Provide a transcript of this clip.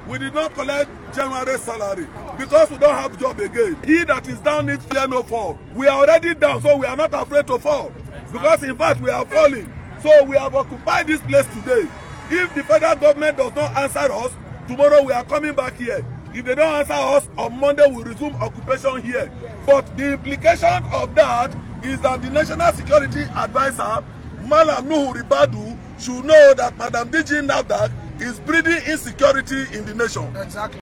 We did not collect January salary because we don't have job again. He that is down needs fear no fall. We are already down, so we are not afraid to fall. Because in fact, we are falling. So we have occupied this place today. If the federal government does not answer us, tomorrow we are coming back here. If they don't answer us, on Monday we resume occupation here. But the implication of that is that the National Security Advisor, Malam Nuhu Ribadu, should know that Madam DG Navdak is breeding insecurity in the nation. Exactly.